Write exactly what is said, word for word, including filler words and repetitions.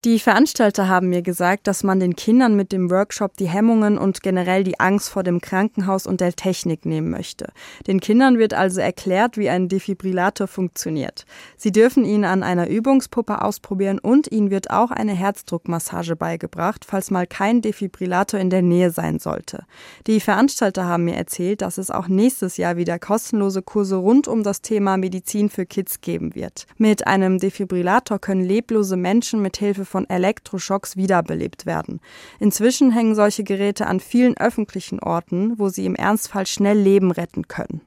Die Veranstalter haben mir gesagt, dass man den Kindern mit dem Workshop die Hemmungen und generell die Angst vor dem Krankenhaus und der Technik nehmen möchte. Den Kindern wird also erklärt, wie ein Defibrillator funktioniert. Sie dürfen ihn an einer Übungspuppe ausprobieren und ihnen wird auch eine Herzdruckmassage beigebracht, falls mal kein Defibrillator in der Nähe sein sollte. Die Veranstalter haben mir erzählt, dass es auch nächstes Jahr wieder kostenlose Kurse rund um das Thema Medizin für Kids geben wird. Mit einem Defibrillator können leblose Menschen mit Hilfe von Elektroschocks wiederbelebt werden. Inzwischen hängen solche Geräte an vielen öffentlichen Orten, wo sie im Ernstfall schnell Leben retten können.